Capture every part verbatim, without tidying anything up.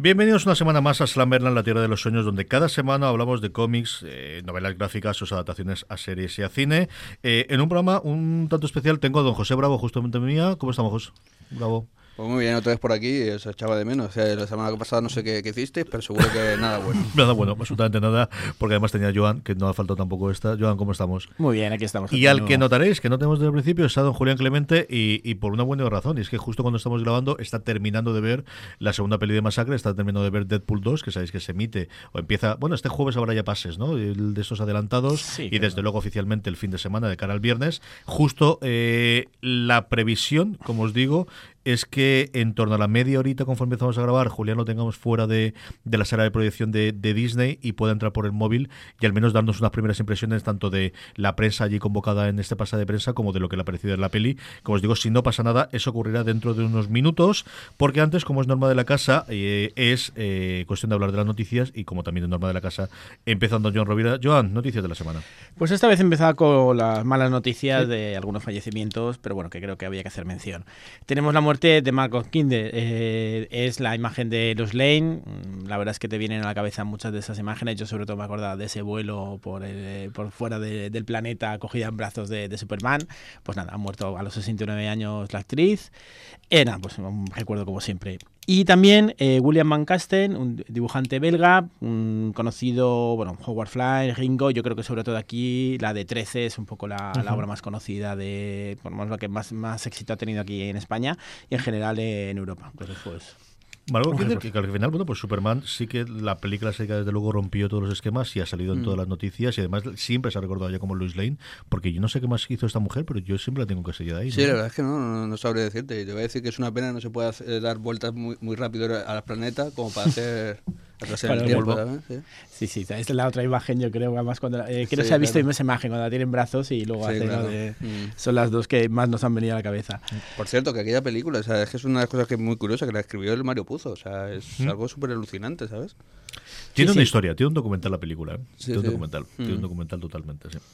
Bienvenidos una semana más a Slamberland, la tierra de los sueños, donde cada semana hablamos de cómics, eh, novelas gráficas, sus adaptaciones a series y a cine. Eh, en un programa un tanto especial tengo a don José Bravo, justamente mía. ¿Cómo estamos, José? Bravo. Pues muy bien, otra vez por aquí, os echaba de menos. O sea, la semana pasada no sé qué, qué hicisteis, pero seguro que nada bueno. Nada bueno, absolutamente nada, porque además tenía a Joan, que no ha faltado tampoco esta. Joan, ¿cómo estamos? Muy bien, aquí estamos. Y al que notaréis, que no tenemos desde el principio, está don Julián Clemente, y, y por una buena razón, y es que justo cuando estamos grabando está terminando de ver la segunda peli de Masacre, está terminando de ver Deadpool dos, que sabéis que se emite, o empieza, bueno, este jueves habrá ya pases, ¿no? El de esos adelantados, sí, y desde luego oficialmente el fin de semana de cara al viernes. Justo eh, la previsión, como os digo, es que en torno a la media horita, conforme empezamos a grabar, Julián lo tengamos fuera de, de la sala de proyección de, de Disney y pueda entrar por el móvil y al menos darnos unas primeras impresiones tanto de la prensa allí convocada en este pase de prensa como de lo que le ha parecido en la peli. Como os digo, si no pasa nada, eso ocurrirá dentro de unos minutos, porque antes, como es norma de la casa, eh, es eh, cuestión de hablar de las noticias y como también es norma de la casa, empezando Joan Rovira. Joan, noticias de la semana. Pues esta vez empezaba con las malas noticias, sí, de algunos fallecimientos, pero bueno, que creo que había que hacer mención. Tenemos la muerte de Margot Kidder, eh, es la imagen de Lois Lane. La verdad es que te vienen a la cabeza muchas de esas imágenes. Yo sobre todo me acordaba de ese vuelo por, el, por fuera de, del planeta, cogida en brazos de, de Superman. Pues nada, ha muerto a los sesenta y nueve años la actriz. Eh, nada, pues un recuerdo como siempre. Y también eh, William Van Casten, un dibujante belga, un conocido, bueno, Howard Fly, Ringo. Yo creo que sobre todo aquí la de trece es un poco la, uh-huh. la obra más conocida, de, por lo menos la que más, más éxito ha tenido aquí en España y en general eh, en Europa. Entonces, pues... Margot Kidder, que al final, bueno, pues Superman sí que la película seca desde luego rompió todos los esquemas y ha salido en mm. todas las noticias y además siempre se ha recordado ya como Lois Lane, porque yo no sé qué más hizo esta mujer, pero yo siempre la tengo que seguir ahí. Sí, ¿no? La verdad es que no, no, no sabré decirte. Te voy a decir que es una pena, no se puede hacer, dar vueltas muy, muy rápido al planeta como para hacer... Bueno, el tiempo, ¿sí? sí, sí, esta es la otra imagen, yo creo, además cuando eh, creo que sí, se ha visto claro. esa imagen cuando la tienen brazos y luego sí, hace claro. de, mm. son las dos que más nos han venido a la cabeza. Por cierto, que aquella película, o sea, es que es una de las cosas que es muy curiosa, que la escribió el Mario Puzo, o sea, es mm. algo súper alucinante, ¿sabes? Tiene sí, una sí. historia, tiene un documental la película, ¿eh? Sí, tiene un sí. documental, mm. tiene un documental totalmente, sí.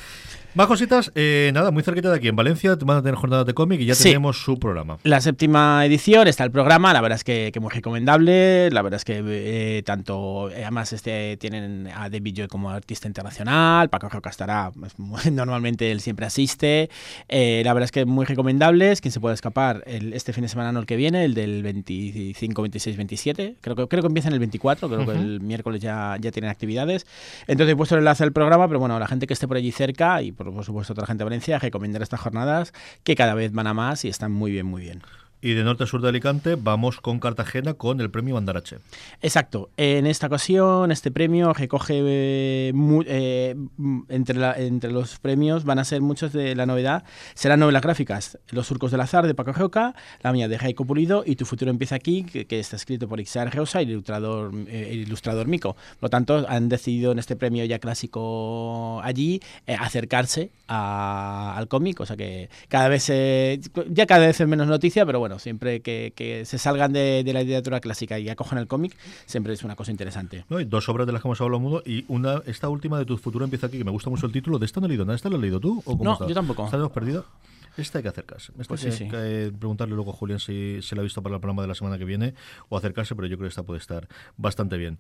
Más cositas, eh, nada, muy cerquita de aquí en Valencia van a tener jornadas de cómic y ya sí. tenemos su programa. La séptima edición está el programa, la verdad es que, que muy recomendable, la verdad es que eh, tanto, eh, además este tienen a David Joy como artista internacional, Paco Roca estará, pues, normalmente él siempre asiste, eh, la verdad es que muy recomendables, quien se pueda escapar el, este fin de semana no el que viene, el del veinticinco, veintiséis, veintisiete, creo que, creo que empieza en el veinticuatro, creo uh-huh. que el miércoles ya, ya tienen actividades, entonces he puesto el enlace al programa, pero bueno, la gente que esté por allí cerca y por, por supuesto otra gente de Valencia, recomendar estas jornadas que cada vez van a más y están muy bien, muy bien. Y de norte a sur de Alicante vamos con Cartagena con el premio Mandarache. Exacto. En esta ocasión, este premio recoge eh, mu- eh, entre, la, entre los premios van a ser muchos de la novedad. Serán novelas gráficas. Los surcos del azar de Paco Roca, La mía de Jaiko Pulido y Tu futuro empieza aquí, que, que está escrito por Ixar Rosa y el ilustrador, eh, el ilustrador Mico. Por lo tanto, han decidido en este premio ya clásico allí eh, acercarse a, al cómic, o sea que cada vez eh, ya cada vez es menos noticia, pero bueno, Bueno, siempre que, que se salgan de, de la literatura clásica y acojan el cómic, siempre es una cosa interesante. No, hay dos obras de las que hemos hablado mundo y una, esta última de Tu futuro empieza aquí, que me gusta mucho el título. ¿De esta no he leído nada? ¿Esta la has leído tú? ¿O cómo no, está? Yo tampoco. ¿Estás perdido? Esta hay que acercarse. Esta pues hay sí, que sí. eh, preguntarle luego a Julián si se la ha visto para el programa de la semana que viene o acercarse, pero yo creo que esta puede estar bastante bien.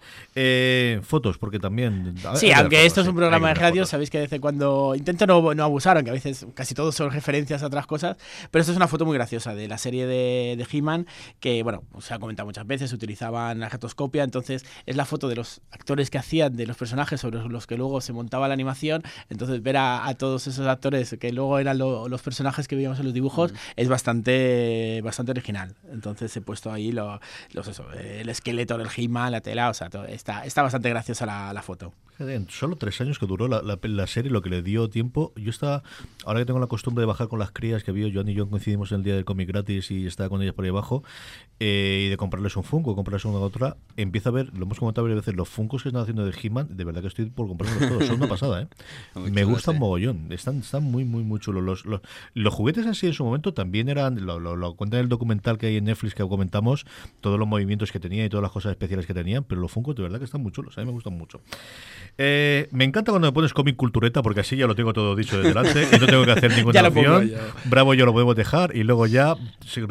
Eh, fotos, porque también... A, sí, aunque fotos, esto es un programa de radio, fotos. Sabéis que desde cuando... Intento no, no abusar, aunque a veces casi todos son referencias a otras cosas, pero esta es una foto muy graciosa de la serie de, de He-Man, que, bueno, se ha comentado muchas veces, utilizaban la rotoscopia, entonces es la foto de los actores que hacían de los personajes sobre los que luego se montaba la animación, entonces ver a, a todos esos actores que luego eran lo, los personajes que veíamos en los dibujos, es bastante bastante original. Entonces he puesto ahí lo, los eso, el esqueleto del He-Man, la tela, o sea, todo, está, está bastante graciosa la, la foto. Solo tres años que duró la, la, la serie, lo que le dio tiempo. Yo estaba, ahora que tengo la costumbre de bajar con las crías, que había Joan y yo coincidimos en el día del cómic gratis y estaba con ellas por ahí abajo, eh, y de comprarles un Funko, comprarles una u otra, empiezo a ver, lo hemos comentado varias veces, los Funkos que están haciendo de He-Man, de verdad que estoy por comprarlos todos, son una pasada, ¿eh? Me gustan eh. mogollón, están, están muy, muy, muy chulos. Los, los, los juguetes en sí en su momento también eran, lo, lo, lo cuenta en el documental que hay en Netflix que comentamos, todos los movimientos que tenía y todas las cosas especiales que tenían, pero los Funkos de verdad que están muy chulos, a mí me gustan mucho. Eh, me encanta cuando me pones cómic cultureta porque así ya lo tengo todo dicho de delante y no tengo que hacer ninguna opción. Bravo, yo lo podemos dejar y luego ya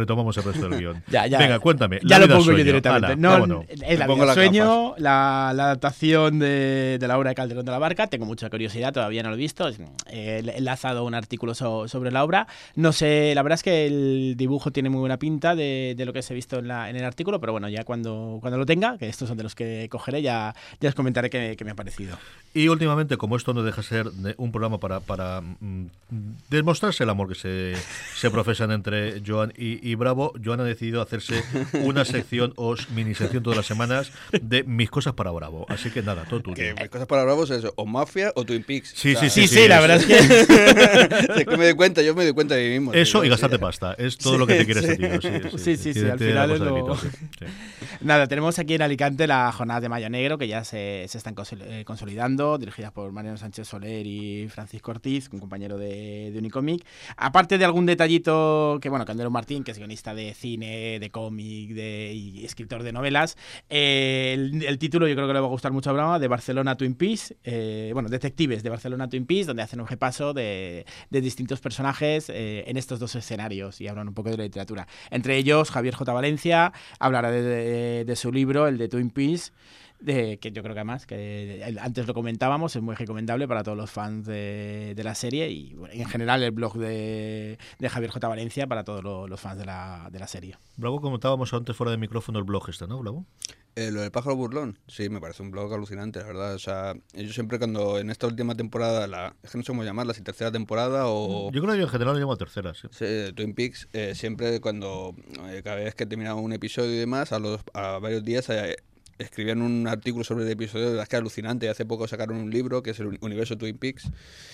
retomamos el resto del guión. Ya, ya. Venga, cuéntame. Ya La lo vida pongo sueño. yo directamente. Ala, no, vámonos. es la Te pongo vida las sueño, la, la adaptación de, de la obra de Calderón de la Barca. Tengo mucha curiosidad, todavía no lo he visto. Eh, he enlazado un artículo so, sobre la obra. No sé, la verdad es que el dibujo tiene muy buena pinta de, de lo que se ha visto en, la, en el artículo, pero bueno, ya cuando, cuando lo tenga, que estos son de los que cogeré, ya, ya os comentaré qué, qué me ha parecido. Y últimamente, como esto no deja de ser un programa para, para mm, demostrarse el amor que se, se profesan entre Joan y, y Bravo, Joan ha decidido hacerse una sección o mini sección todas las semanas de mis cosas para Bravo. Así que nada, todo tuyo. Que mis cosas para Bravo es eso, o Mafia o Twin Peaks. Sí, O sea, sí, Sí, sí, la verdad es que... es que me doy cuenta, yo me doy cuenta de mí mismo. Eso tío, y sí. gastarte pasta. Es todo Sí, lo que te quiere sí. ese tío. Sí, sí, Sí, sí, sí, Tiene- al tiene la final cosa es de lo- mito, sí, sí. Nada, tenemos aquí en Alicante las jornadas de Mayo Negro, que ya se, se están consol- eh, consolidando, dirigidas por Mariano Sánchez Soler y Francisco Ortiz, un compañero de, de Unicomic. Aparte de algún detallito que, bueno, Candelo Martín, que es guionista de cine, de cómic de, y escritor de novelas, eh, el, el título yo creo que le va a gustar mucho a Brava, de Barcelona Twin Peaks, eh, bueno, Detectives de Barcelona Twin Peaks, donde hacen un repaso de, de distintos personajes eh, en estos dos escenarios y hablan un poco de la literatura. Entre ellos, Javier J. Valencia hablará de, de, de su libro, el de Twin Peaks, de, que yo creo que además, que el- antes lo comentábamos, es muy recomendable para todos los fans de, de la serie y bueno, en general el blog de, de Javier J. Valencia para todos lo- los fans de la, de la serie. Bravo, comentábamos antes fuera de micrófono el blog este, ¿no, Bravo? Eh, lo del pájaro burlón, sí, me parece un blog alucinante, la verdad. O sea, yo siempre cuando en esta última temporada, la, es que no sé cómo llamarla, si tercera temporada o... Yo creo que yo en general lo llamo tercera, sí. Sí, Twin Peaks, eh, siempre cuando, eh, cada vez que terminaba un episodio y demás, a, los, a varios días eh, escribían un artículo sobre el episodio, de verdad es que es alucinante. Hace poco sacaron un libro que es el universo Twin Peaks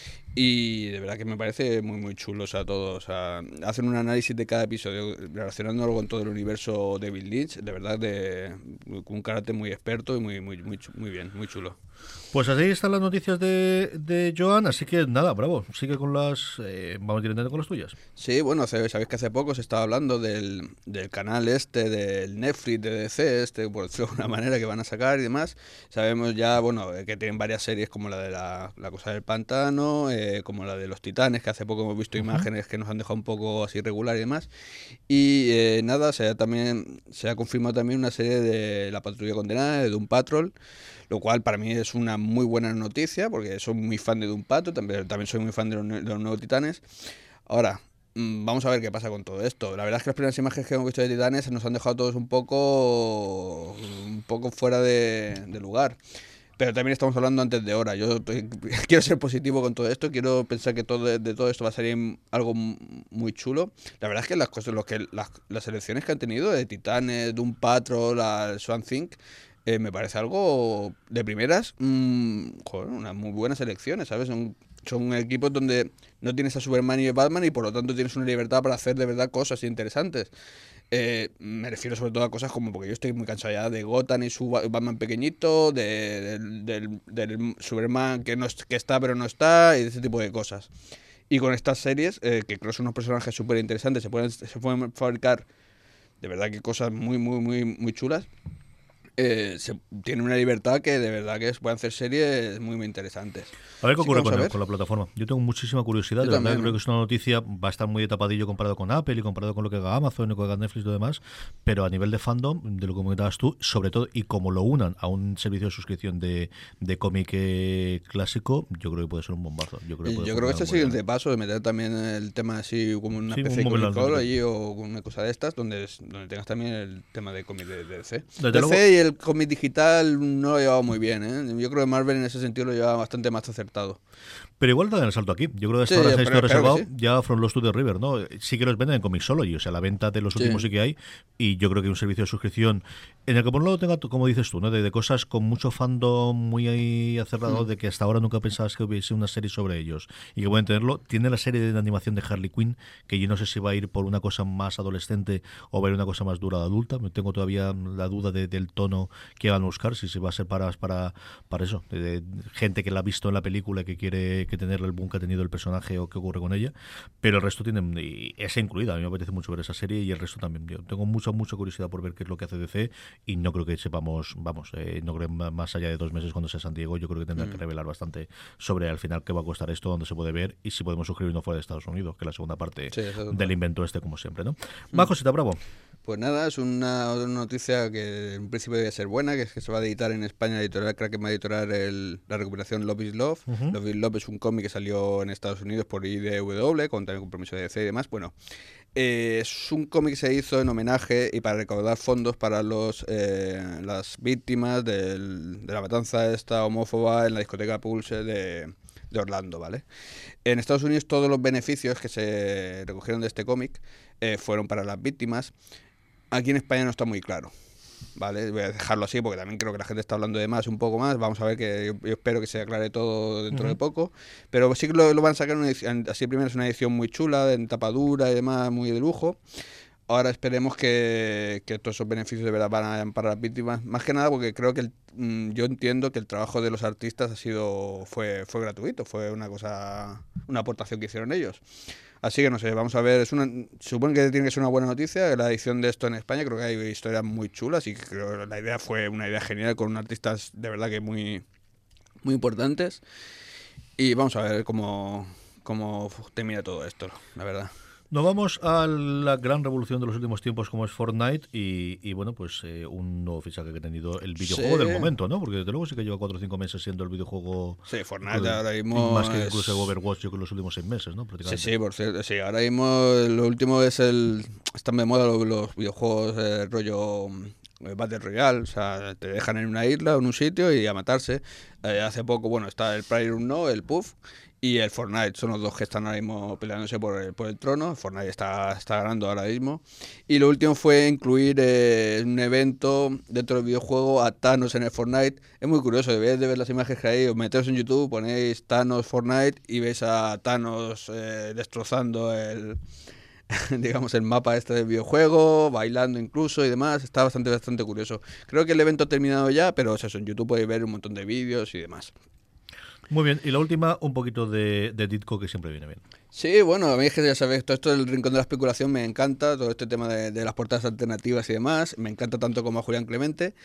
y de verdad que me parece muy muy chulo, o sea, todo, o sea, hacen un análisis de cada episodio relacionándolo con todo el universo de David Lynch, de verdad, de, con un carácter muy experto y muy muy muy, chu- muy bien, muy chulo. Pues así están las noticias de, de Joan, así que nada, Bravo, sigue con las... Eh, vamos directamente con las tuyas. Sí, bueno, hace- sabéis que hace poco se estaba hablando del, del canal este, del Netflix de D C, este, por decirlo de alguna manera, que van a sacar y demás. Sabemos ya, bueno, eh, que tienen varias series como la de la, la Cosa del Pantano, eh, como la de Los Titanes, que hace poco hemos visto Ujú. imágenes que nos han dejado un poco así regular y demás. Y eh, nada, se ha, también, se ha confirmado también una serie de La Patrulla Condenada, de Doom Patrol, lo cual para mí es una muy buena noticia, porque soy muy fan de Doom Patrol, también, también soy muy fan de los, nue- de los nuevos Titanes. Ahora, mm, vamos a ver qué pasa con todo esto. La verdad es que las primeras imágenes que hemos visto de Titanes nos han dejado todos un poco un poco fuera de, de lugar. Pero también estamos hablando antes de hora. Yo estoy- quiero ser positivo con todo esto. Quiero pensar que todo de, de todo esto va a salir algo m- muy chulo. La verdad es que las cosas, lo que las, las elecciones que han tenido de Titanes, Doom Patrol, a Swan Thing, eh, me parece algo de primeras, mm, joder, unas muy buenas elecciones, ¿sabes? Son, son equipos donde no tienes a Superman y a Batman y por lo tanto tienes una libertad para hacer de verdad cosas interesantes. Eh, me refiero sobre todo a cosas como, porque yo estoy muy cansado ya de Gotham y su Ba- Batman pequeñito, de, del, del, del Superman que, no, es- que está pero no está, y ese tipo de cosas. Y con estas series, eh, que creo son unos personajes súper interesantes, se pueden, se pueden fabricar de verdad que cosas muy, muy, muy, muy chulas. Eh, se tiene una libertad que de verdad que se pueden hacer series muy, muy interesantes. A ver qué Así que ocurre vamos con, a el- ver. con la plataforma. Yo tengo muchísima curiosidad. Yo De verdad, también, creo ¿eh? que es una noticia, va a estar muy de tapadillo comparado con Apple y comparado con lo que haga Amazon y con lo que haga Netflix y lo demás. Pero a nivel de fandom, de lo que comentabas tú, sobre todo, y como lo unan a un servicio de suscripción de, de cómic eh, clásico, yo creo que puede ser un bombazo. Yo creo que, Eh, puede Yo creo que este es el funcionar muy siguiente bien. paso de meter también el tema así como una Sí, especie un de móvil Comic Call auténtico. allí o una cosa de estas donde, es- donde tengas también el tema de cómic de, de D C. Desde D C luego- y el cómic digital no lo he llevado muy bien, ¿eh? Yo creo que Marvel en ese sentido lo lleva bastante más acertado. Pero igual dan el salto aquí. Yo creo que Sí, hasta ahora se ha pero estado espero que reservado sí. ya From Lost to the River, ¿no? Sí que los venden en Comixology, o sea, la venta de los Sí. últimos sí que hay, y yo creo que un servicio de suscripción en el que por un lado tenga, como dices tú, ¿no? De, de cosas con mucho fandom muy ahí acerrado, Mm. de que hasta ahora nunca pensabas que hubiese una serie sobre ellos, y que pueden tenerlo. Tiene la serie de animación de Harley Quinn, que yo no sé si va a ir por una cosa más adolescente o va a ir una cosa más dura de adulta. Me tengo todavía la duda de- del tono no que van a buscar, si se va a ser para para, para eso, de, de, gente que la ha visto en la película y que quiere que tener el boom que ha tenido el personaje o qué ocurre con ella, pero el resto tienen, y esa incluida, a mí me apetece mucho ver esa serie y el resto también. Yo tengo mucha, mucha curiosidad por ver qué es lo que hace D C y no creo que sepamos, vamos, eh, no creo más allá de dos meses cuando sea San Diego, yo creo que tendrá mm. que revelar bastante sobre al final qué va a costar esto, dónde se puede ver y si podemos suscribirnos fuera de Estados Unidos, que es la segunda parte sí, del invento este, como siempre, ¿no? Mm. Va, Josita, bravo. Pues nada, es una, una noticia que en principio debe ser buena, que es que se va a editar en España, la editorial Kraken va a editar el, la recuperación Love is Love. Uh-huh. Love is Love es un cómic que salió en Estados Unidos por I D W, con también compromiso de D C y demás. Bueno, eh, es un cómic que se hizo en homenaje y para recaudar fondos para los eh, las víctimas del, de la matanza esta homófoba en la discoteca Pulse de... de Orlando, ¿vale? En Estados Unidos todos los beneficios que se recogieron de este cómic eh, fueron para las víctimas. Aquí en España no está muy claro, ¿vale? Voy a dejarlo así porque también creo que la gente está hablando de más, un poco más. Vamos a ver, que yo, yo espero que se aclare todo dentro uh-huh. de poco. Pero sí que lo, lo van a sacar en una edición, así primero es una edición muy chula, en tapadura y demás, muy de lujo. Ahora esperemos que, que todos esos beneficios de verdad van para las víctimas. Más que nada porque creo que el, mmm, yo entiendo que el trabajo de los artistas ha sido fue fue gratuito, fue una cosa, una aportación que hicieron ellos. Así que no sé, vamos a ver, es una, supongo que tiene que ser una buena noticia la edición de esto en España. Creo que hay historias muy chulas y creo que la idea fue una idea genial con artistas de verdad que muy muy importantes. Y vamos a ver cómo cómo termina todo esto, la verdad. Nos vamos a la gran revolución de los últimos tiempos como es Fortnite y, y bueno, pues eh, un nuevo fichaje que ha tenido el videojuego sí. del momento, ¿no? Porque desde luego sí que lleva cuatro o cinco meses siendo el videojuego... Sí, Fortnite el, ahora mismo... Más que es... incluso el Overwatch, yo creo que los últimos seis meses, ¿no? Sí, sí, por cierto. Sí, ahora mismo lo último es el... Están de moda los, los videojuegos eh, rollo... Battle Royale, o sea, te dejan en una isla o en un sitio y a matarse. Eh, hace poco, bueno, está el PlayerUnknown, el P U B G y el Fortnite, son los dos que están ahora mismo peleándose por el, por el trono. Fortnite está, está ganando ahora mismo. Y lo último fue incluir eh, un evento dentro del videojuego a Thanos en el Fortnite. Es muy curioso, debéis de ver las imágenes que hay, os metéis en YouTube, ponéis Thanos Fortnite y veis a Thanos eh, destrozando el... digamos el mapa este del videojuego, bailando incluso y demás. Está bastante bastante curioso. Creo que el evento ha terminado ya, pero eso, en YouTube podéis ver un montón de vídeos y demás. Muy bien, y la última, un poquito de, de Ditko, que siempre viene bien. Sí, bueno, a mí es que ya sabéis, todo esto del rincón de la especulación me encanta, todo este tema de, de las portadas alternativas y demás, me encanta tanto como a Julián Clemente.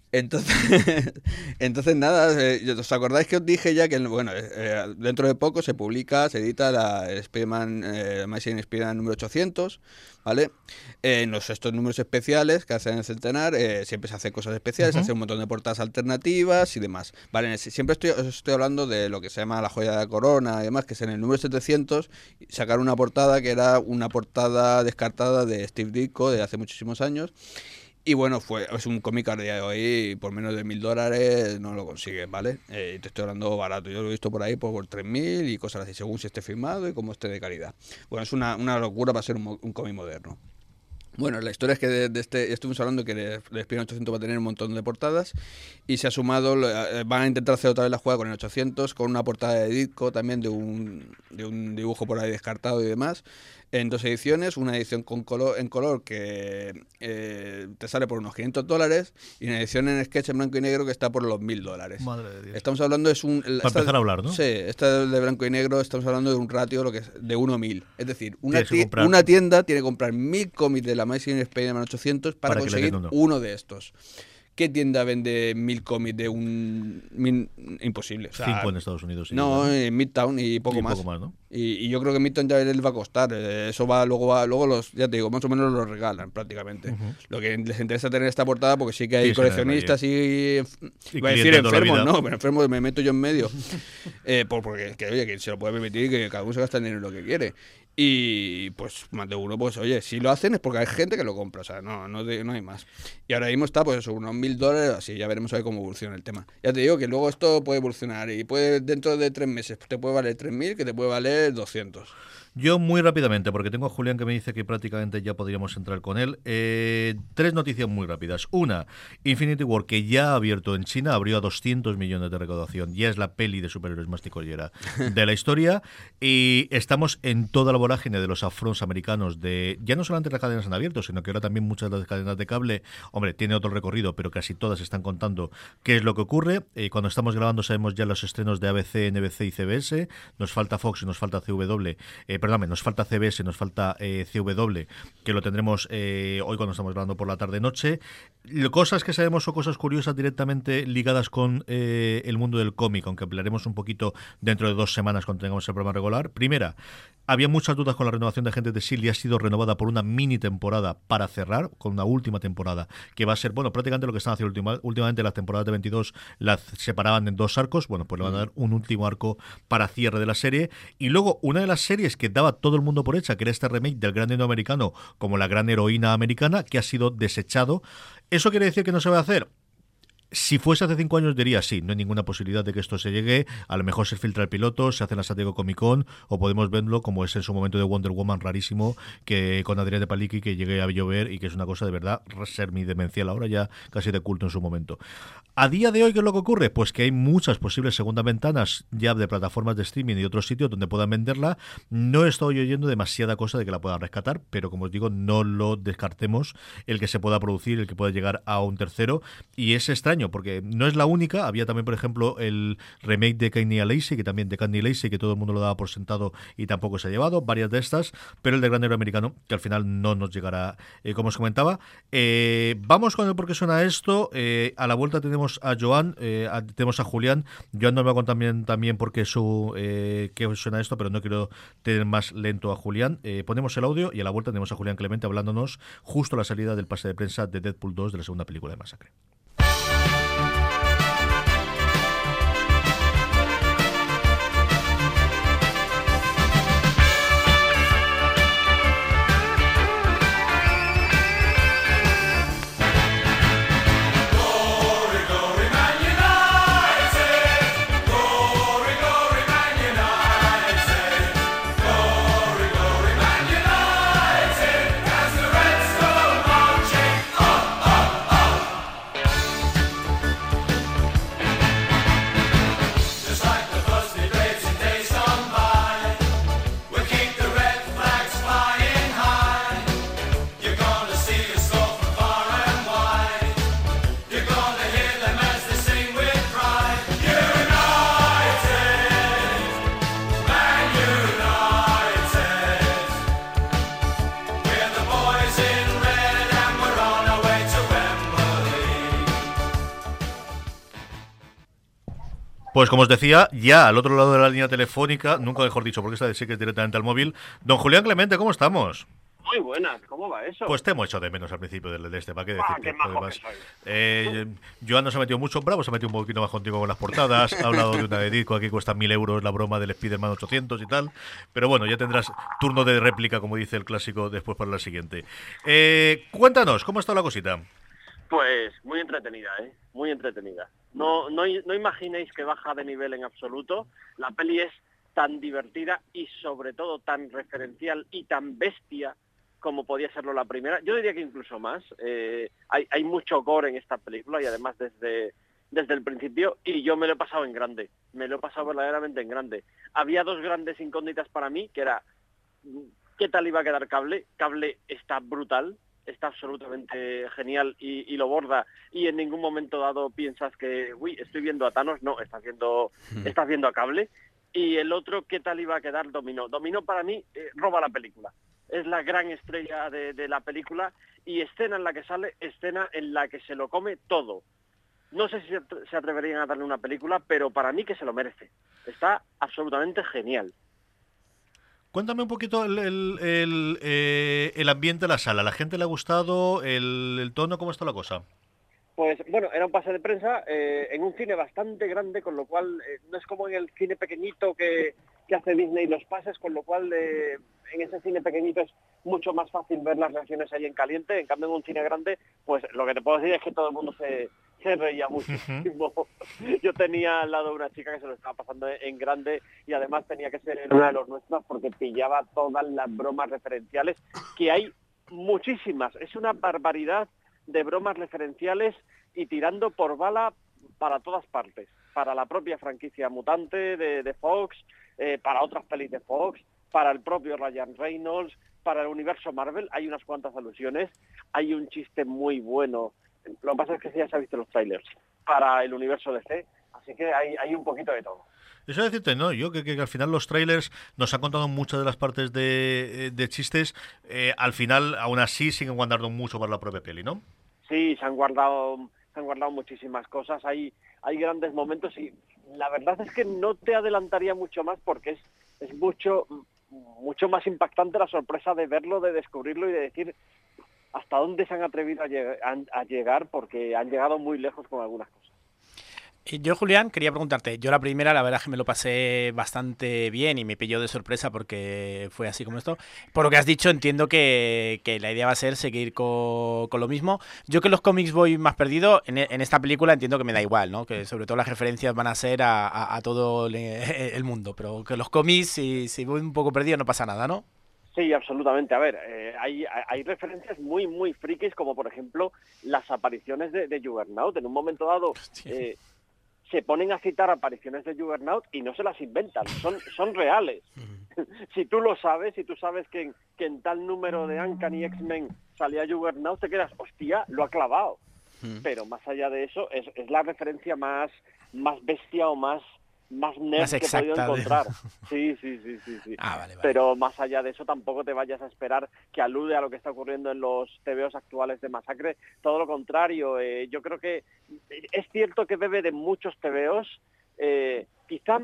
Entonces, entonces nada, eh, ¿os acordáis que os dije ya que bueno, eh, dentro de poco se publica, se edita la Spider-Man, eh, Amazing Spider-Man número ochocientos, ¿vale? Eh, en los, estos números especiales que hacen el centenar, eh, siempre se hacen cosas especiales, uh-huh. se hacen un montón de portadas alternativas y demás, ¿vale? Siempre estoy, os estoy hablando de lo que se llama la joya de la corona y demás, que es en el número setecientos sacar una portada que era una portada descartada de Steve Ditko de hace muchísimos años. Y bueno, fue es un cómic a día de hoy, por menos de mil dólares no lo consigues, ¿vale? Eh, te estoy hablando barato, yo lo he visto por ahí por, por tres mil y cosas así, según si esté firmado y como esté de calidad. Bueno, es una, una locura para ser un, un cómic moderno. Bueno, la historia es que de, de este, ya estuvimos hablando que el Spider-Man ochocientos va a tener un montón de portadas y se ha sumado, van a intentar hacer otra vez la jugada con el ochocientos, con una portada de Ditko también de un, de un dibujo por ahí descartado y demás, en dos ediciones, una edición con color, en color que eh, te sale por unos quinientos dólares y una edición en sketch en blanco y negro que está por los mil dólares. Madre de Dios. Estamos hablando, es un... Para esta, empezar a hablar, ¿no? Sí, esta de blanco y negro, estamos hablando de un ratio lo que es de uno a mil. Es decir, una, ti- una tienda tiene que comprar mil cómics de la Amazing Spider-Man ochocientos para, para conseguir uno. uno de estos. ¿Qué tienda vende mil cómics de un... Mil, imposible. O sea, Cinco en Estados Unidos. Sí, no, ¿verdad? En Midtown y poco y más. Poco más, ¿no? Y, y yo creo que Midtown ya les va a costar. Eso va, luego va, luego los, ya te digo, más o menos los regalan prácticamente. Uh-huh. Lo que les interesa tener esta portada porque sí que hay sí, coleccionistas y, y iba a decir enfermos, no, pero enfermos me meto yo en medio. eh, por, porque que, oye, que se lo puede permitir, que cada uno se gasta el dinero en lo que quiere. Y pues más de uno, pues oye, si lo hacen es porque hay gente que lo compra, o sea, no, no, no hay más. Y ahora mismo está pues eso, unos mil dólares, así ya veremos a ver cómo evoluciona el tema. Ya te digo que luego esto puede evolucionar y puede dentro de tres meses te puede valer tres mil, que te puede valer doscientos. Yo muy rápidamente, porque tengo a Julián que me dice que prácticamente ya podríamos entrar con él. Eh, tres noticias muy rápidas. Una, Infinity War, que ya ha abierto en China, abrió a doscientos millones de recaudación. Ya es la peli de superhéroes más ticollera de la historia. Y estamos en toda la vorágine de los upfronts americanos, de ya no solamente las cadenas en abierto, sino que ahora también muchas de las cadenas de cable, hombre, tiene otro recorrido, pero casi todas están contando qué es lo que ocurre. Eh, cuando estamos grabando sabemos ya los estrenos de A B C, N B C y C B S. Nos falta Fox y nos falta C W. Eh, perdón, nos falta C B S, nos falta eh, C W, que lo tendremos eh, hoy cuando estamos grabando por la tarde-noche. Cosas que sabemos o cosas curiosas directamente ligadas con eh, el mundo del cómic, aunque hablaremos un poquito dentro de dos semanas cuando tengamos el programa regular. Primera, había muchas dudas con la renovación de Agentes de S H I E L D y ha sido renovada por una mini temporada para cerrar, con una última temporada, que va a ser, bueno, prácticamente lo que están haciendo última, últimamente. Las temporadas de veintidós las separaban en dos arcos, bueno, pues le van a dar un último arco para cierre de la serie. Y luego, una de las series que daba todo el mundo por hecha, que era este remake del Gran Héroe Americano como la Gran Heroína Americana, que ha sido desechado. ¿Eso quiere decir que no se va a hacer? Si fuese hace cinco años diría sí, no hay ninguna posibilidad de que esto se llegue. A lo mejor se filtra el piloto, se hace en la San Diego Comic Con, o podemos verlo como es en su momento de Wonder Woman rarísimo, que con Adrián de Palicki, que llegue a llover y que es una cosa de verdad ser mi demencial ahora, ya casi de culto en su momento. A día de hoy, ¿qué es lo que ocurre? Pues que hay muchas posibles segundas ventanas ya de plataformas de streaming y otros sitios donde puedan venderla. No estoy oyendo demasiada cosa de que la puedan rescatar, pero como os digo, no lo descartemos el que se pueda producir, el que pueda llegar a un tercero. Y es extraño porque no es la única. Había también, por ejemplo, el remake de Kenny a Lacey, que también de Candy Lacey, que todo el mundo lo daba por sentado y tampoco se ha llevado, varias de estas, pero el de Gran Héroe Americano, que al final no nos llegará, eh, como os comentaba. Eh, vamos con el por qué suena esto. Eh, a la vuelta tenemos a Joan, eh, a, tenemos a Julián. Joan nos va a contar también, también por qué su, eh, qué suena esto, pero no quiero tener más lento a Julián. Eh, ponemos el audio y a la vuelta tenemos a Julián Clemente hablándonos justo a la salida del pase de prensa de Deadpool dos, de la segunda película de Masacre. Pues como os decía, ya al otro lado de la línea telefónica, nunca mejor dicho, porque esta de sí que es directamente al móvil, don Julián Clemente, ¿cómo estamos? Muy buenas, ¿cómo va eso? Pues te hemos hecho de menos al principio del de este, ¿para qué decirte? Ah, qué majo Además, que soy. eh, Joan no se ha metido mucho, Bravo se ha metido un poquito más contigo con las portadas, ha hablado de una de Ditko, aquí cuesta mil euros la broma del Spider-Man ochocientos y tal, pero bueno, ya tendrás turno de réplica, como dice el clásico, después para la siguiente. Eh, cuéntanos, ¿cómo está la cosita? Pues muy entretenida, ¿eh? Muy entretenida. No, no, no imaginéis que baja de nivel en absoluto. La peli es tan divertida y sobre todo tan referencial y tan bestia como podía serlo la primera. Yo diría que incluso más. Eh, hay, hay mucho gore en esta película y además desde, desde el principio, y yo me lo he pasado en grande. Me lo he pasado verdaderamente en grande. Había dos grandes incógnitas para mí, que era ¿qué tal iba a quedar Cable? Cable está brutal. Está absolutamente genial y, y lo borda, y en ningún momento dado piensas que, uy, estoy viendo a Thanos. No, estás viendo, estás viendo a Cable. Y el otro, ¿qué tal iba a quedar Dominó? Dominó para mí eh, roba la película. Es la gran estrella de, de la película, y escena en la que sale, escena en la que se lo come todo. No sé si se atreverían a darle una película, pero para mí que se lo merece. Está absolutamente genial. Cuéntame un poquito el, el, el, eh, el ambiente de la sala. ¿La gente le ha gustado? ¿El, el tono? ¿Cómo está la cosa? Pues bueno, era un pase de prensa eh, en un cine bastante grande, con lo cual eh, no es como en el cine pequeñito que, que hace Disney los pases, con lo cual eh, en ese cine pequeñito es mucho más fácil ver las reacciones ahí en caliente. En cambio, en un cine grande, pues lo que te puedo decir es que todo el mundo se... se reía muchísimo. Yo tenía al lado una chica que se lo estaba pasando en grande, y además tenía que ser una de los nuestros porque pillaba todas las bromas referenciales, que hay muchísimas. Es una barbaridad de bromas referenciales y tirando por bala para todas partes. Para la propia franquicia mutante de, de Fox, eh, para otras pelis de Fox, para el propio Ryan Reynolds, para el universo Marvel. Hay unas cuantas alusiones, hay un chiste muy bueno, lo que pasa es que ya se ha visto los trailers, para el universo D C, así que hay, hay un poquito de todo. Eso decirte, no, yo que, que, que al final los trailers nos han contado muchas de las partes de, de chistes, eh, al final aún así siguen guardando mucho para la propia peli, ¿no? Sí, se han guardado, se han guardado muchísimas cosas, hay, hay grandes momentos y la verdad es que no te adelantaría mucho más porque es, es mucho, mucho más impactante la sorpresa de verlo, de descubrirlo y de decir hasta dónde se han atrevido a, lleg- a, a llegar, porque han llegado muy lejos con algunas cosas. Yo, Julián, quería preguntarte, yo la primera, la verdad es que me lo pasé bastante bien y me pilló de sorpresa porque fue así como esto. Por lo que has dicho, entiendo que, que la idea va a ser seguir con, con lo mismo. Yo que los cómics voy más perdido, en, en esta película entiendo que me da igual, ¿no? Que sobre todo las referencias van a ser a, a, a todo el, el mundo, pero que los cómics, si, si voy un poco perdido, no pasa nada, ¿no? Sí, absolutamente. A ver, eh, hay, hay referencias muy, muy frikis, como por ejemplo las apariciones de, de Juggernaut. En un momento dado eh, se ponen a citar apariciones de Juggernaut y no se las inventan, son, son reales. Si tú lo sabes, si tú sabes que en, que en tal número de Uncanny X-Men salía Juggernaut, te quedas, hostia, lo ha clavado. Pero más allá de eso, es, es la referencia más, más bestia o más... más nerd Más que he podido exacta de- encontrar. Sí, sí, sí, sí, sí. Ah, vale, vale. Pero más allá de eso tampoco te vayas a esperar que alude a lo que está ocurriendo en los tebeos actuales de Masacre. Todo lo contrario, eh, yo creo que es cierto que bebe de muchos tebeos, eh, quizá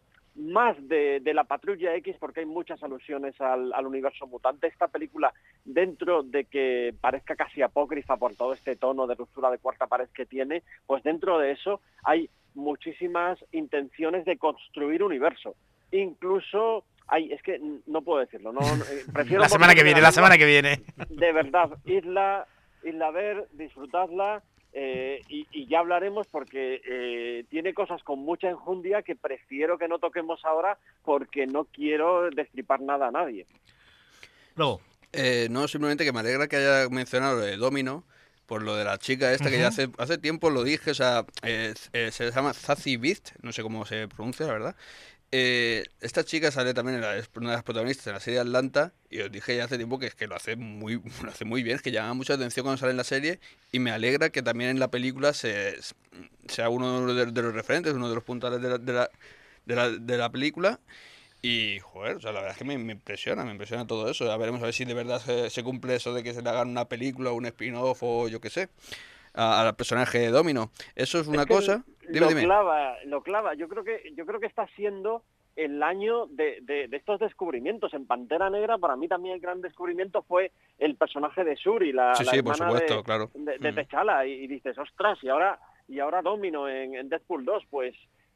más de, de la Patrulla X, porque hay muchas alusiones al, al universo mutante. Esta película, dentro de que parezca casi apócrifa por todo este tono de ruptura de cuarta pared que tiene, pues dentro de eso hay muchísimas intenciones de construir universo. Incluso hay, es que no puedo decirlo, no, no eh, prefiero La semana que morirme viene, de la duda. semana que viene. De verdad, idla, idla a ver, disfrutadla, eh, y, y ya hablaremos porque eh, tiene cosas con mucha enjundia que prefiero que no toquemos ahora porque no quiero destripar nada a nadie. Luego, Eh, no, simplemente que me alegra que haya mencionado lo de Domino, por lo de la chica esta, que ya hace, hace tiempo lo dije, o sea, eh, eh, se llama Zazie Beetz, no sé cómo se pronuncia, la verdad. Eh, esta chica sale también, en la, es una de las protagonistas en la serie Atlanta, y os dije ya hace tiempo que es que lo hace muy, lo hace muy bien, es que llama mucha atención cuando sale en la serie, y me alegra que también en la película se, sea uno de, de los referentes, uno de los puntales de la, de la, de la, de la película. Y, joder, o sea, la verdad es que me, me impresiona, me impresiona todo eso. Ya veremos a ver si de verdad se, se cumple eso de que se le hagan una película, un spin-off o yo qué sé, a- al personaje de Domino. Eso es una Es que cosa... Dime, lo dime. clava, lo clava. Yo creo que yo creo que está siendo el año de, de, de estos descubrimientos. En Pantera Negra, para mí también el gran descubrimiento fue el personaje de Shuri, la, Sí, la sí, por hermana supuesto, de, claro. de, de Mm. T'Challa, y, y dices, ostras, y ahora y ahora Domino en, en Deadpool dos, pues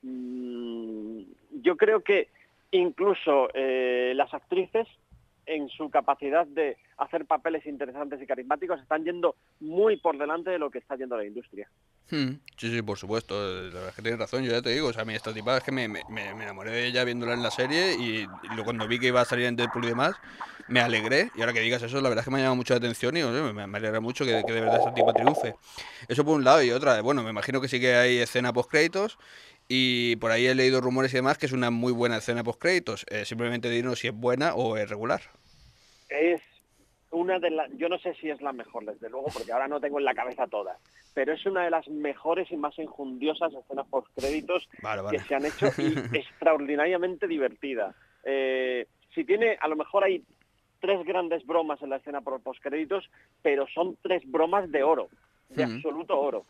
mmm, yo creo que incluso eh, las actrices, en su capacidad de hacer papeles interesantes y carismáticos, están yendo muy por delante de lo que está yendo la industria. Mm. Sí, sí, por supuesto. La verdad es que tienes razón, yo ya te digo. O sea, a mí esta tipa es que me, me, me me enamoré de ella viéndola en la serie y, y lo- cuando vi que iba a salir en Deadpool y demás, me alegré. Y ahora que digas eso, la verdad es que me ha llamado mucho la atención y oye, me, me alegra mucho que, que de verdad esta tipa triunfe. Eso por un lado. Y otra, bueno, me imagino que sí que hay escena post-créditos. Y por ahí he leído rumores y demás que es una muy buena escena post-créditos. Eh, simplemente dinos si es buena o es regular. Es una de las, yo no sé si es la mejor, desde luego, porque ahora no tengo en la cabeza todas, pero es una de las mejores y más enjundiosas escenas post-créditos Vale, vale. que se han hecho y extraordinariamente divertida. Eh, si tiene, a lo mejor hay tres grandes bromas en la escena post-créditos, pero son tres bromas de oro, de Ujú. absoluto oro.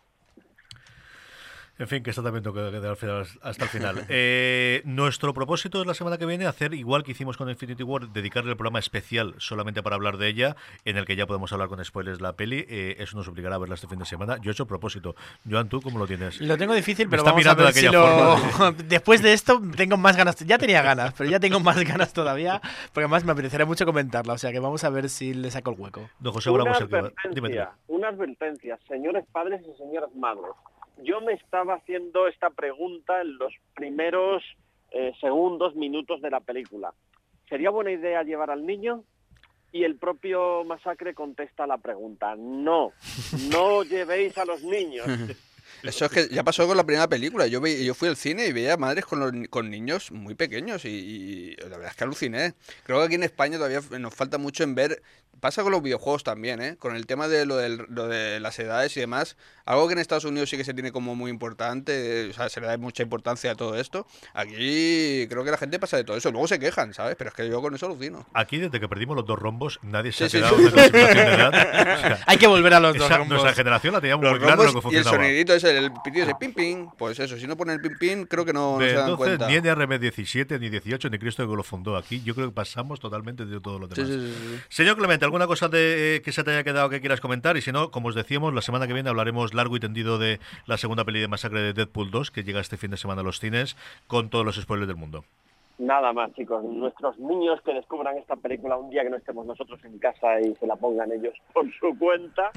en fin, que esto también tengo que quedar al final- hasta el final. Eh, nuestro propósito es la semana que viene hacer igual que hicimos con Infinity War, dedicarle el programa especial solamente para hablar de ella, en el que ya podemos hablar con spoilers la peli. Eh, eso nos obligará a verla este fin de semana. Yo he hecho propósito. Joan, ¿tú cómo lo tienes? Lo tengo difícil, Me pero está vamos a mirando de ver si aquella lo... forma. Después de esto tengo más ganas. Ya tenía ganas, pero ya tengo más ganas todavía, porque además me apetecerá mucho comentarla. O sea que vamos a ver si le saco el hueco. Don José Una Bravo es el que va. Dime, dime. advertencia, una advertencia, señores padres y señoras madres. Yo me estaba haciendo esta pregunta en los primeros eh, segundos, minutos de la película. ¿Sería buena idea llevar al niño? Y el propio Masacre contesta la pregunta. No, no llevéis a los niños. Eso es que ya pasó con la primera película. Yo vi, yo fui al cine y veía madres con, los, con niños muy pequeños y, y la verdad es que aluciné. Creo que aquí en España todavía nos falta mucho en ver. Pasa con los videojuegos también, ¿eh? Con el tema de lo, del, lo de las edades y demás. Algo que en Estados Unidos sí que se tiene como muy importante, o sea, se le da mucha importancia a todo esto. Aquí creo que la gente pasa de todo eso. Luego se quejan, ¿sabes? Pero es que yo con eso alucino. Aquí, desde que perdimos los dos rombos, nadie se Sí, ha sí, quedado sí. en la situación de edad. O sea, Hay que volver a los dos esa- rombos. nuestra generación la teníamos Los muy claro lo que rombos y el funcionaba. sonidito ese, el pitido ese pim pim. Pues eso, si no ponen el pim pim, creo que no, no De se dan entonces, cuenta. ni N R M diecisiete, ni dieciocho, ni Cristo que lo fundó aquí. Yo creo que pasamos totalmente de todo lo Sí, demás. sí, sí, sí. Señor Clemente, ¿alguna cosa de, eh, que se te haya quedado que quieras comentar? Y si no, como os decíamos, la semana que viene hablaremos largo y tendido de la segunda peli de Masacre de Deadpool dos, que llega este fin de semana a los cines, con todos los spoilers del mundo. Nada más, chicos. Nuestros niños que descubran esta película un día que no estemos nosotros en casa y se la pongan ellos por su cuenta.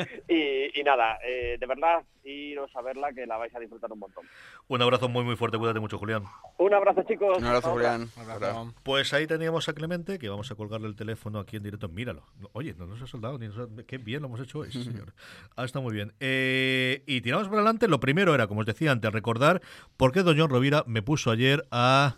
y, y nada, eh, de verdad, iros a verla que la vais a disfrutar un montón. Un abrazo muy muy fuerte, cuídate mucho, Julián. Un abrazo, chicos. Un abrazo, Ahora. Julián. Un abrazo. Pues ahí teníamos a Clemente, que vamos a colgarle el teléfono aquí en directo. Míralo. Oye, no nos ha soldado ni nos ha... Qué bien lo hemos hecho hoy, sí, señor. Ah, está muy bien. Eh, y tiramos para adelante. Lo primero era, como os decía antes, recordar por qué Don John Rovira me puso ayer a...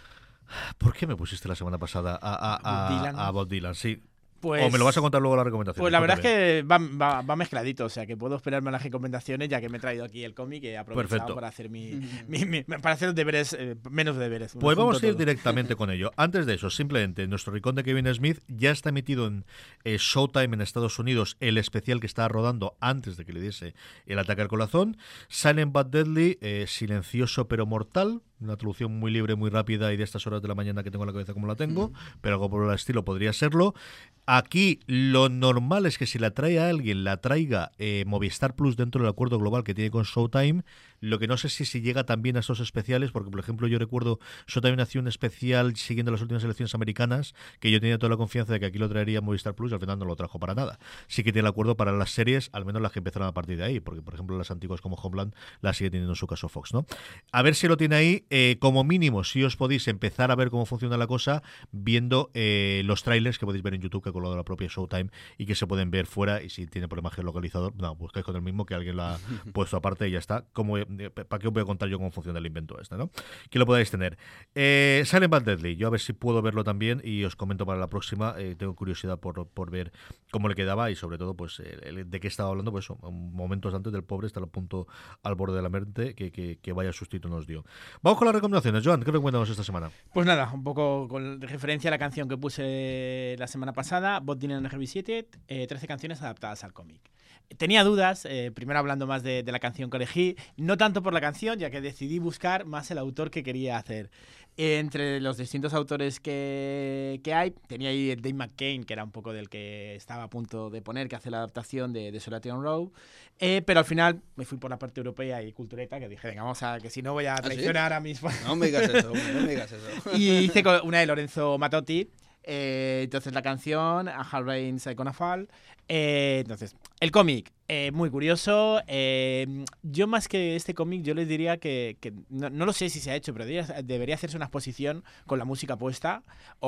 ¿Por qué me pusiste la semana pasada a, a, a, Bob Dylan. a Bob Dylan? Sí. Pues, O me lo vas a contar luego la recomendación. Pues la verdad es que va, va, va mezcladito, o sea que puedo esperarme a las recomendaciones ya que me he traído aquí el cómic y he aprovechado Perfecto. para hacer mi, mi- mi- para hacer los deberes, eh, menos deberes. Pues junto vamos a ir todo. directamente con ello. Antes de eso, simplemente, nuestro rincón de Kevin Smith ya está emitido en eh, Showtime en Estados Unidos, el especial que estaba rodando antes de que le diese el ataque al corazón. Silent but Deadly, eh, silencioso pero mortal. Una traducción muy libre, muy rápida y de estas horas de la mañana que tengo en la cabeza como la tengo, pero algo por el estilo podría serlo. Aquí lo normal es que si la trae a alguien, la traiga eh, Movistar Plus dentro del acuerdo global que tiene con Showtime. Lo que no sé si, si llega también a estos especiales, porque por ejemplo yo recuerdo Showtime hacía un especial siguiendo las últimas elecciones americanas, que yo tenía toda la confianza de que aquí lo traería Movistar Plus y al final no lo trajo para nada. Sí que tiene el acuerdo para las series, al menos las que empezaron a partir de ahí, porque por ejemplo las antiguas como Homeland las sigue teniendo en su caso Fox, ¿no? A ver si lo tiene ahí, eh, como mínimo, si os podéis empezar a ver cómo funciona la cosa, viendo eh, los trailers que podéis ver en YouTube que ha colgado la propia Showtime y que se pueden ver fuera, y si tiene problemas geolocalizador, no, buscáis con el mismo que alguien lo ha puesto aparte y ya está. Como, eh, ¿para qué os voy a contar yo cómo funciona el invento este, no? Que lo podáis tener. Eh, Silent but Deadly, yo a ver si puedo verlo también y os comento para la próxima. Eh, tengo curiosidad por, por ver cómo le quedaba y sobre todo pues el, el, de qué estaba hablando, pues momentos antes del pobre estar a punto al borde de la mente, que, que, que vaya sustito nos dio. Vamos con las recomendaciones. Joan, ¿qué recomendamos esta semana? Pues nada, un poco con referencia a la canción que puse la semana pasada, Bob Dylan Revisited, eh, trece canciones adaptadas al cómic. Tenía dudas, eh, primero hablando más de, de la canción que elegí, no tanto por la canción, ya que decidí buscar más el autor que quería hacer. Eh, entre los distintos autores que, que hay, tenía ahí el Dave McCain, que era un poco del que estaba a punto de poner, que hace la adaptación de, de Solation Row, eh, pero al final me fui por la parte europea y cultureta, que dije, venga, vamos a, que si no voy a traicionar ¿Ah, sí? a mis fans. No me digas eso, no me digas eso. Y hice una de Lorenzo Mattotti. Eh, entonces la canción, A Hard Rain's Gonna Fall. Eh, entonces, el cómic, eh, muy curioso. Eh, yo más que este cómic, yo les diría que, que no, no lo sé si se ha hecho, pero debería, debería hacerse una exposición con la música puesta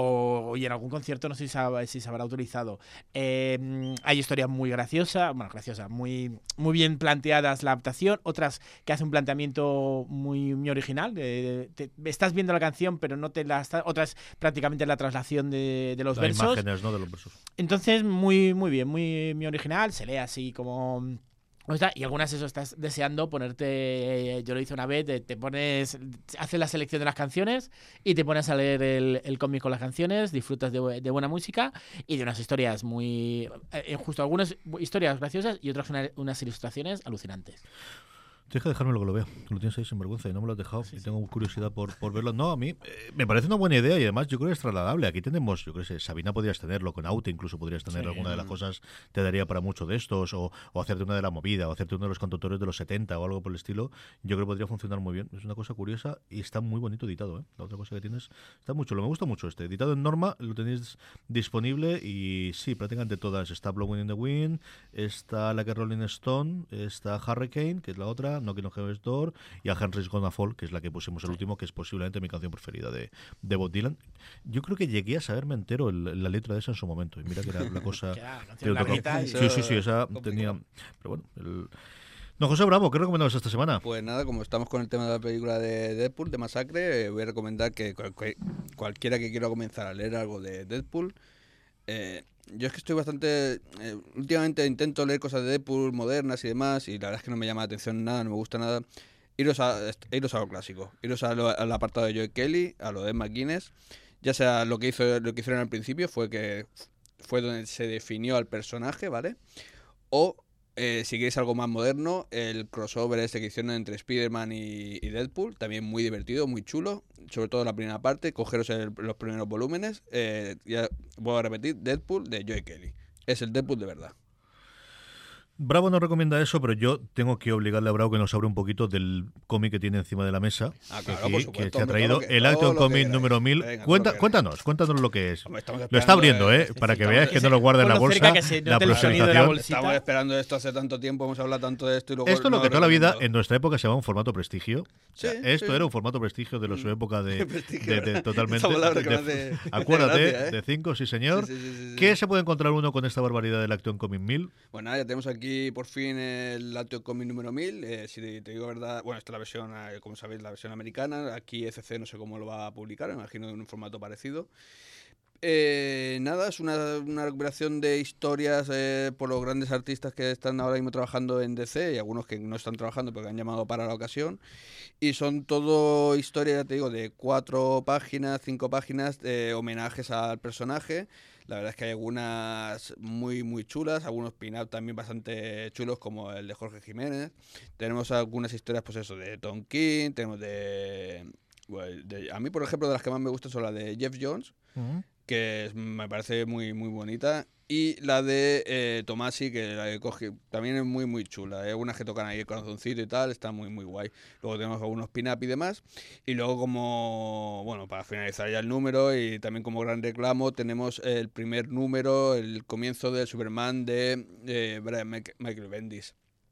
o, y en algún concierto, no sé si se, ha, si se habrá utilizado. Eh, hay historias muy graciosas, bueno, graciosas, muy, muy bien planteadas la adaptación, otras que hacen un planteamiento muy, muy original. Eh, te, estás viendo la canción, pero no te la estás, otras prácticamente la traslación de, de los Las versos. imágenes, ¿no? De los versos. Entonces, muy, muy bien, muy, muy original, se lee así como... Y algunas eso estás deseando ponerte, yo lo hice una vez, te, te pones, haces la selección de las canciones y te pones a leer el, el cómic con las canciones, disfrutas de, de buena música y de unas historias muy, eh, justo algunas historias graciosas y otras una, unas ilustraciones alucinantes. Tienes que dejármelo que lo vea. Lo tienes ahí sin vergüenza y no me lo has dejado. Sí, y tengo curiosidad por, por verlo. No, a mí eh, me parece una buena idea y además yo creo que es trasladable. Aquí tenemos, yo creo que Sabina podrías tenerlo, con Aute incluso podrías tener sí. Alguna de las cosas, te daría para mucho de estos, o, o hacerte una de la movida, o hacerte uno de los conductores de los setenta o algo por el estilo. Yo creo que podría funcionar muy bien. Es una cosa curiosa y está muy bonito editado, ¿eh? La otra cosa que tienes está mucho. Lo me gusta mucho este. Editado en Norma, lo tenéis disponible y sí, prácticamente todas. Está Blowing in the Wind, está la que Rolling Stone, está Hurricane, que es la otra, No Quiero Heaven's Door, y a Henry's Gonna Fall, que es la que pusimos el último, que es posiblemente mi canción preferida de, de Bob Dylan. Yo creo que llegué a saberme entero el, la letra de esa en su momento, y mira que era la cosa... y sí, sí, sí, esa tenía... Pero bueno, el... Don José Bravo, ¿qué recomendamos esta semana? Pues nada, como estamos con el tema de la película de Deadpool, de Masacre, eh, voy a recomendar que cual, cualquiera que quiera comenzar a leer algo de Deadpool, eh, yo es que estoy bastante... Eh, últimamente intento leer cosas de Deadpool modernas y demás, y la verdad es que no me llama la atención nada, no me gusta nada. Iros a, iros a lo clásico, iros a lo, al apartado de Joe Kelly, a lo de Emma Guinness, ya sea lo que hizo lo que hicieron al principio, fue que fue donde se definió al personaje, ¿vale? O... Eh, si queréis algo más moderno, el crossover este que hicieron entre Spider-Man y, y Deadpool, también muy divertido, muy chulo, sobre todo la primera parte, cogeros el, los primeros volúmenes, eh, ya voy a repetir, Deadpool de Joe Kelly, es el Deadpool de verdad. Bravo no recomienda eso, pero yo tengo que obligarle a Bravo que nos hable un poquito del cómic que tiene encima de la mesa. Ah, claro, aquí, por supuesto, que se ha hombre, traído que, el Action Comic que número mil. Venga, Cuenta, que cuéntanos, cuéntanos lo que es. Hombre, lo está abriendo, ¿eh? Sí, para sí, que estamos, veáis que sí, no lo guarda en la con lo bolsa. cerca que se La note el sonido de la presentación. bolsita. Estamos esperando esto hace tanto tiempo, hemos hablado tanto de esto y luego Esto es lo no que toda la vida recomiendo. en nuestra época se llamaba un formato prestigio. O sea, Sí, esto sí. era un formato prestigio de la su época de, Prestigio, de- de- ¿verdad? totalmente. Esa palabra de- que me de- hace- acuérdate, me hace gracia, ¿eh? de cinco, sí señor. Sí, sí, sí, sí, sí. ¿Qué se puede encontrar uno con esta barbaridad del Action Comic mil? Pues nada, ya tenemos aquí por fin el Action Comic número mil. Eh, si te, te digo verdad, bueno, esta es la versión, eh, como sabéis, la versión americana. Aquí E C C no sé cómo lo va a publicar, me imagino en un formato parecido. Eh, nada, es una, una recuperación de historias eh, por los grandes artistas que están ahora mismo trabajando en D C y algunos que no están trabajando porque han llamado para la ocasión. Y son todo historias, ya te digo, de cuatro páginas, cinco páginas, de homenajes al personaje. La verdad es que hay algunas muy, muy chulas, algunos pin-up también bastante chulos, como el de Jorge Jiménez. Tenemos algunas historias, pues eso, de Tom King, tenemos de... Bueno, de- a mí, por ejemplo, de las que más me gustan son las de Jeff Jones, que es- me parece muy, muy bonita. Y la de eh, Tomasi, que la de Coge, también es muy, muy chula. Hay algunas que tocan ahí el corazoncito y tal, está muy, muy guay. Luego tenemos algunos pin-up y demás. Y luego como, bueno, para finalizar ya el número y también como gran reclamo, tenemos el primer número, el comienzo del Superman de eh, Brian Mc- Michael Bendis.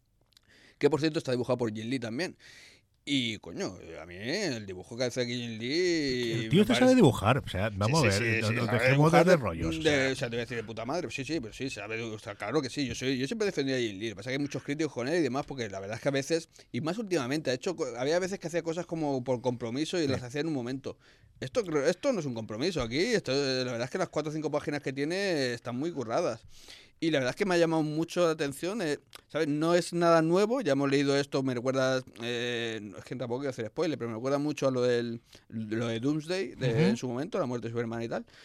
Que por cierto está dibujado por Jim Lee también. Y coño, a mí el dibujo que hace aquí Jim Lee... El tío me te parece- sabe dibujar. O sea, vamos Sí, a sí, ver, sí, no- sí, nos sabe dejemos dibujar de, de de- rollos. o de- sea. o sea, te voy a decir de puta madre, sí, sí, pero sí, sabe, o sea, claro que sí, yo soy, yo siempre defendía a Jim Lee, lo que pasa es que hay muchos críticos con él y demás, porque la verdad es que a veces, y más últimamente, ha hecho, co- había veces que hacía cosas como por compromiso y las hacía en un momento. Esto, creo- esto no es un compromiso aquí, esto, la verdad es que las cuatro o cinco páginas que tiene están muy curradas. Y la verdad es que me ha llamado mucho la atención, eh, ¿sabes? No es nada nuevo, ya hemos leído esto, me recuerda, eh, no, es que tampoco quiero hacer spoiler, pero me recuerda mucho a lo, del, lo de Doomsday de, Ujú. en su momento, la muerte de Superman y tal.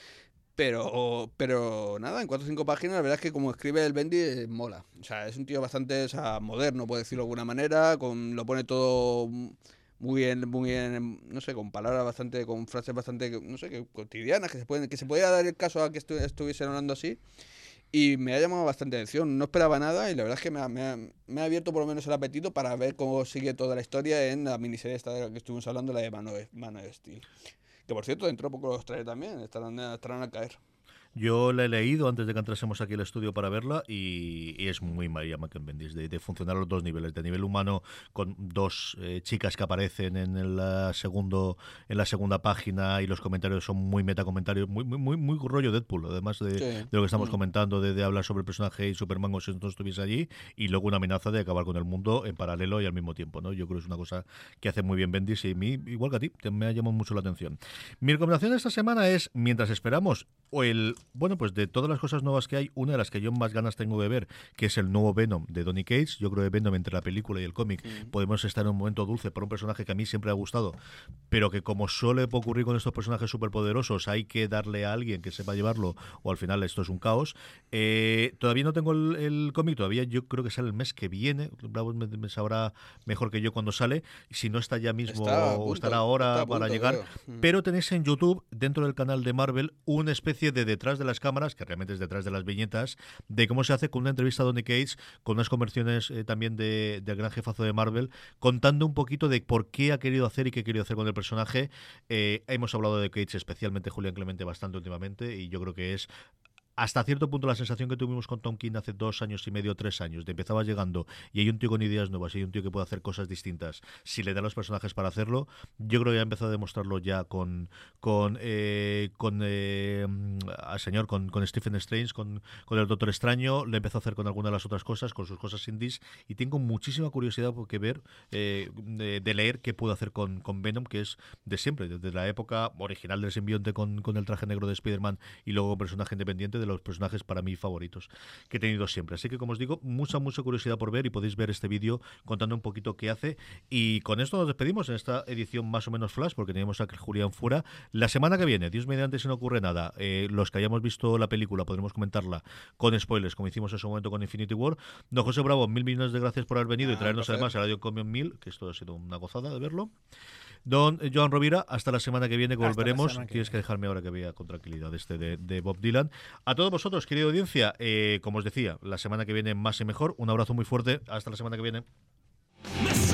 Pero, pero nada, en cuatro o cinco páginas, la verdad es que como escribe el Bendy, eh, mola. O sea, es un tío bastante, o sea, moderno, por decirlo de alguna manera, con, lo pone todo muy bien, muy bien, no sé, con palabras bastante, con frases bastante, no sé, que cotidianas, que se pueden, que se podía dar el caso a que estu estuviesen hablando así. Y me ha llamado bastante atención, no esperaba nada y la verdad es que me ha, me ha- me ha abierto por lo menos el apetito para ver cómo sigue toda la historia en la miniserie esta de la que estuvimos hablando, la de Man of, Man of Steel. Que por cierto, dentro de poco los trae también, estarán, estarán a caer. Yo la he leído antes de que entrásemos aquí al estudio para verla y, y es muy María Michael Bendis, de, de funcionar a los dos niveles, de nivel humano con dos eh, chicas que aparecen en el segundo en la segunda página y los comentarios son muy metacomentarios, muy muy muy, muy rollo Deadpool, además de, Sí. de lo que estamos Mm. comentando, de, de hablar sobre el personaje y Superman como si no estuviese allí y luego una amenaza de acabar con el mundo en paralelo y al mismo tiempo, ¿no? Yo creo que es una cosa que hace muy bien Bendis y a mí, igual que a ti, te- me ha llamado mucho la atención. Mi recomendación de esta semana es, mientras esperamos, o el, bueno, pues de todas las cosas nuevas que hay, una de las que yo más ganas tengo de ver, que es el nuevo Venom de Donny Cates. Yo creo que Venom, entre la película y el cómic, Mm. podemos estar en un momento dulce por un personaje que a mí siempre ha gustado, pero que como suele ocurrir con estos personajes superpoderosos, hay que darle a alguien que sepa llevarlo, o al final esto es un caos. Eh, todavía no tengo el, el cómic, todavía yo creo que sale el mes que viene. Bravo me, me sabrá mejor que yo cuando sale, si no está ya mismo Está a o punto, estará ahora está a para punto, llegar. creo. Mm. Pero tenéis en YouTube, dentro del canal de Marvel, una especie de detrás de las cámaras, que realmente es detrás de las viñetas, de cómo se hace con una entrevista a Donny Cates, con unas conversiones eh, también de, del gran jefazo de Marvel, contando un poquito de por qué ha querido hacer y qué ha querido hacer con el personaje. Eh, hemos hablado de Cates, especialmente Julián Clemente, bastante últimamente, y yo creo que es hasta cierto punto la sensación que tuvimos con Tom King hace dos años y medio, tres años, de empezaba llegando y hay un tío con ideas nuevas y hay un tío que puede hacer cosas distintas, si le da los personajes para hacerlo, yo creo que ha empezado a demostrarlo ya con con eh, con eh, al señor, con, con Stephen Strange, con, con el Doctor Extraño, le empezó a hacer con algunas de las otras cosas, con sus cosas indies, y tengo muchísima curiosidad por que ver, eh, de, de leer qué puedo hacer con, con Venom, que es de siempre, desde la época original del simbionte con, con el traje negro de Spider-Man y luego personaje independiente, de los personajes para mí favoritos que he tenido siempre. Así que, como os digo, mucha, mucha curiosidad por ver, y podéis ver este vídeo contando un poquito qué hace. Y con esto nos despedimos en esta edición más o menos flash, porque tenemos a Julián fuera. La semana que viene, Dios mediante, si no ocurre nada, eh, los que hayamos visto la película podremos comentarla con spoilers, como hicimos en su momento con Infinity War. Don José Bravo, mil millones de gracias por haber venido ah, y traernos además a Radio Comion mil, que esto ha sido una gozada de verlo. Don Joan Rovira, hasta la semana que viene que volveremos. Que Tienes que dejarme ahora que vea con tranquilidad este de, de Bob Dylan. A todos vosotros, querida audiencia, eh, como os decía, la semana que viene más y mejor. Un abrazo muy fuerte. Hasta la semana que viene.